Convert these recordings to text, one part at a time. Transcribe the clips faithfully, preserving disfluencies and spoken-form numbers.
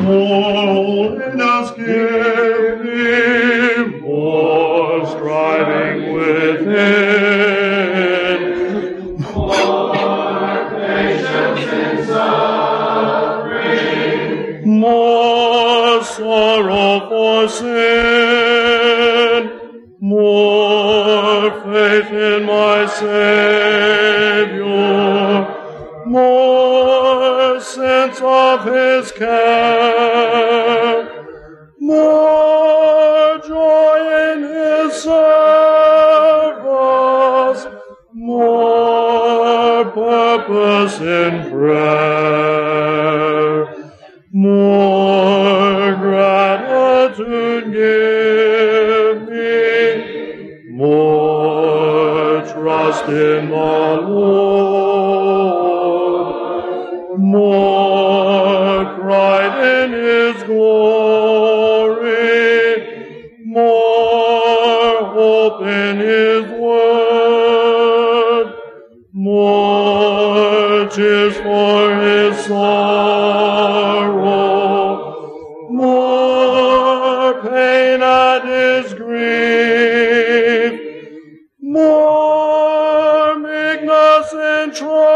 holiness give me, more striving within, more patience in suffering, more sorrow for sin, more faith in my Savior, more sense of his care, more joy in his service, more purpose in prayer, more gratitude give me, more trust in the Lord, more pride in his glory, more hope in his word, more tears for his sorrow, more pain at his grief, more meekness in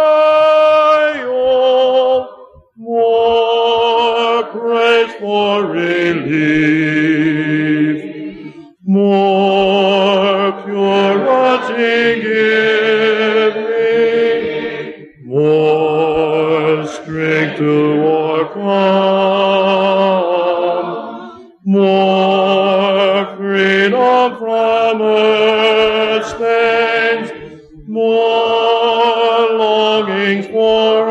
trial, more praise for relief, more purity give me, more strength to overcome, more freedom from earth's stains, more longings for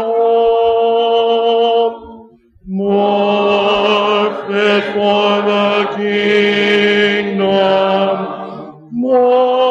home, more fit for the kingdom, more